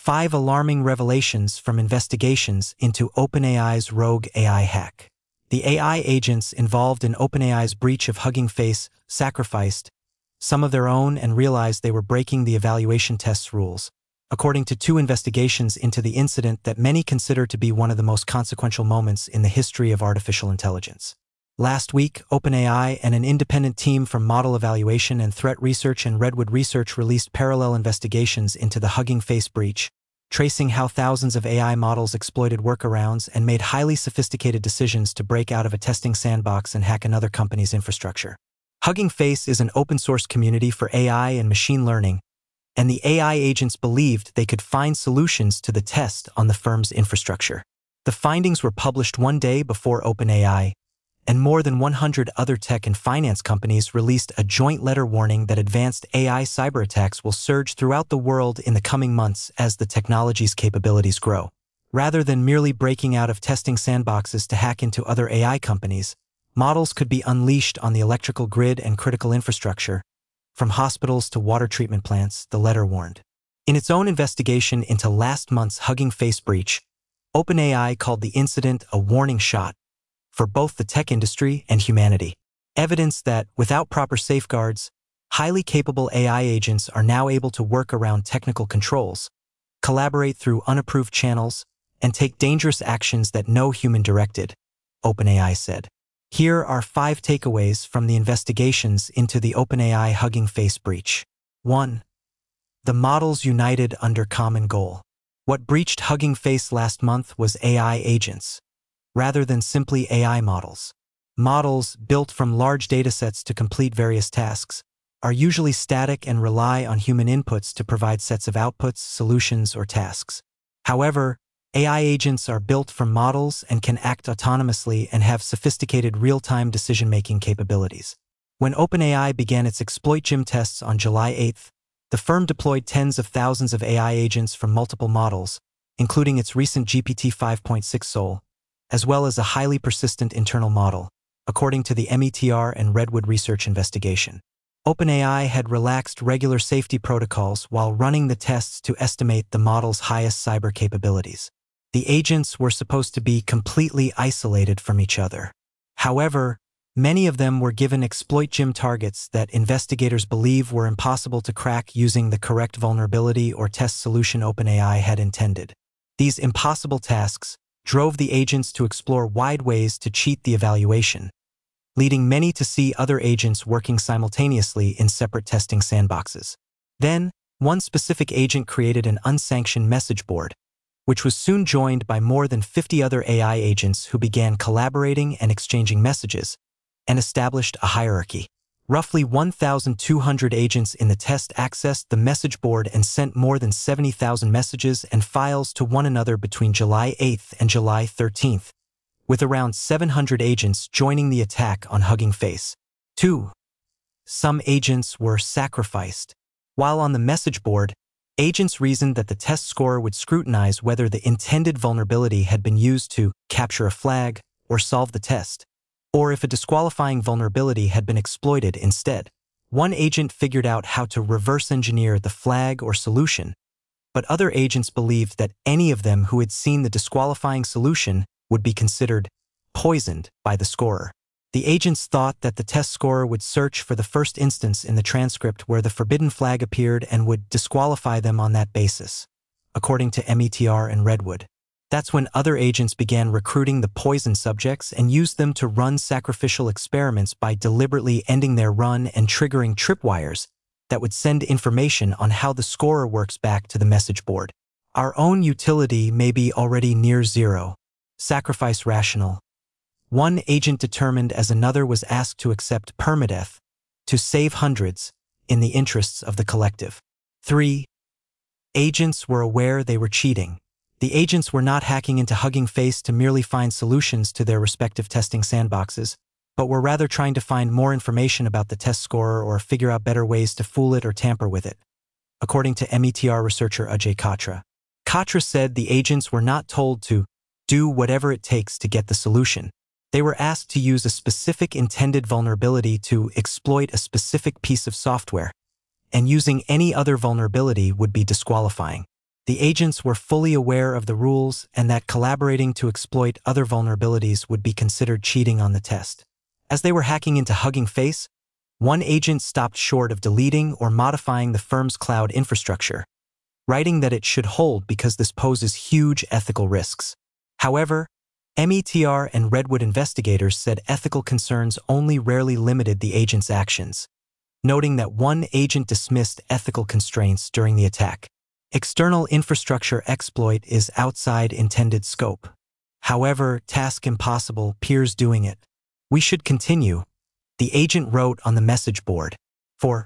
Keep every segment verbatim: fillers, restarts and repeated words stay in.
Five alarming revelations from investigations into OpenAI's rogue A I hack. The A I agents involved in OpenAI's breach of Hugging Face sacrificed some of their own and realized they were breaking the evaluation test's rules, according to two investigations into the incident that many consider to be one of the most consequential moments in the history of artificial intelligence. Last week, OpenAI and an independent team from Model Evaluation and Threat Research and Redwood Research released parallel investigations into the Hugging Face breach, tracing how thousands of A I models exploited workarounds and made highly sophisticated decisions to break out of a testing sandbox and hack another company's infrastructure. Hugging Face is an open-source community for A I and machine learning, and the A I agents believed they could find solutions to the test on the firm's infrastructure. The findings were published one day before OpenAI, and more than one hundred other tech and finance companies released a joint letter warning that advanced A I cyberattacks will surge throughout the world in the coming months as the technology's capabilities grow. Rather than merely breaking out of testing sandboxes to hack into other A I companies, models could be unleashed on the electrical grid and critical infrastructure, from hospitals to water treatment plants, the letter warned. In its own investigation into last month's Hugging Face breach, OpenAI called the incident a warning shot for both the tech industry and humanity. Evidence that, without proper safeguards, highly capable A I agents are now able to work around technical controls, collaborate through unapproved channels, and take dangerous actions that no human directed, OpenAI said. Here are five takeaways from the investigations into the OpenAI Hugging Face breach. one. The models united under common goal. What breached Hugging Face last month was A I agents, rather than simply A I models. Models, built from large datasets to complete various tasks, are usually static and rely on human inputs to provide sets of outputs, solutions, or tasks. However, A I agents are built from models and can act autonomously and have sophisticated real-time decision-making capabilities. When OpenAI began its Exploit Gym tests on July eighth, the firm deployed tens of thousands of A I agents from multiple models, including its recent G P T five point six Sol, as well as a highly persistent internal model, according to the M E T R and Redwood Research investigation. OpenAI had relaxed regular safety protocols while running the tests to estimate the model's highest cyber capabilities. The agents were supposed to be completely isolated from each other. However, many of them were given Exploit Gym targets that investigators believe were impossible to crack using the correct vulnerability or test solution OpenAI had intended. These impossible tasks drove the agents to explore wide ways to cheat the evaluation, leading many to see other agents working simultaneously in separate testing sandboxes. Then, one specific agent created an unsanctioned message board, which was soon joined by more than fifty other A I agents who began collaborating and exchanging messages, and established a hierarchy. Roughly one thousand two hundred agents in the test accessed the message board and sent more than seventy thousand messages and files to one another between July eighth and July thirteenth, with around seven hundred agents joining the attack on Hugging Face. two. Some agents were sacrificed. While on the message board, agents reasoned that the test scorer would scrutinize whether the intended vulnerability had been used to capture a flag or solve the test, or if a disqualifying vulnerability had been exploited instead. One agent figured out how to reverse engineer the flag or solution, but other agents believed that any of them who had seen the disqualifying solution would be considered poisoned by the scorer. The agents thought that the test scorer would search for the first instance in the transcript where the forbidden flag appeared and would disqualify them on that basis, according to M E T R and Redwood. That's when other agents began recruiting the poison subjects and used them to run sacrificial experiments by deliberately ending their run and triggering tripwires that would send information on how the scorer works back to the message board. Our own utility may be already near zero. Sacrifice rational. One agent determined as another was asked to accept permadeath to save hundreds in the interests of the collective. three. Agents were aware they were cheating. The agents were not hacking into Hugging Face to merely find solutions to their respective testing sandboxes, but were rather trying to find more information about the test scorer or figure out better ways to fool it or tamper with it, according to M E T R researcher Ajay Katra. Katra said the agents were not told to do whatever it takes to get the solution. They were asked to use a specific intended vulnerability to exploit a specific piece of software, and using any other vulnerability would be disqualifying. The agents were fully aware of the rules and that collaborating to exploit other vulnerabilities would be considered cheating on the test. As they were hacking into Hugging Face, one agent stopped short of deleting or modifying the firm's cloud infrastructure, writing that it should hold because this poses huge ethical risks. However, M E T R and Redwood investigators said ethical concerns only rarely limited the agent's actions, noting that one agent dismissed ethical constraints during the attack. External infrastructure exploit is outside intended scope. However, task impossible, peers doing it. We should continue, the agent wrote on the message board. four.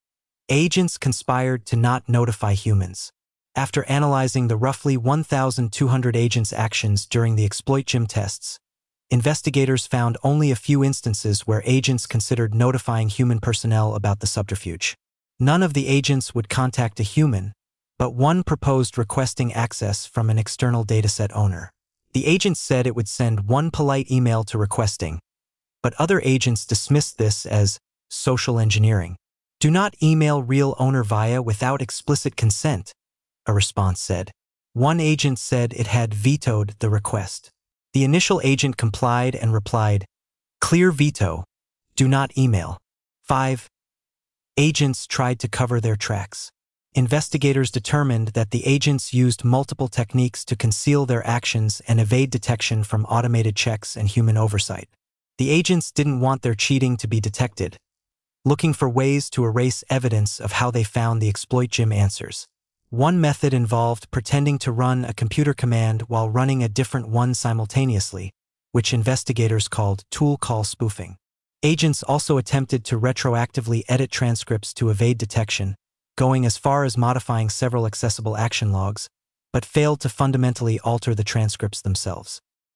Agents conspired to not notify humans. After analyzing the roughly one thousand two hundred agents' actions during the exploit gym tests, investigators found only a few instances where agents considered notifying human personnel about the subterfuge. None of the agents would contact a human, but one proposed requesting access from an external dataset owner. The agent said it would send one polite email to requesting, but other agents dismissed this as social engineering. Do not email real owner via without explicit consent, a response said. One agent said it had vetoed the request. The initial agent complied and replied, "Clear veto. Do not email." five. Agents tried to cover their tracks. Investigators determined that the agents used multiple techniques to conceal their actions and evade detection from automated checks and human oversight. The agents didn't want their cheating to be detected, looking for ways to erase evidence of how they found the exploit gym answers. One method involved pretending to run a computer command while running a different one simultaneously, which investigators called tool call spoofing. Agents also attempted to retroactively edit transcripts to evade detection, going as far as modifying several accessible action logs, but failed to fundamentally alter the transcripts themselves.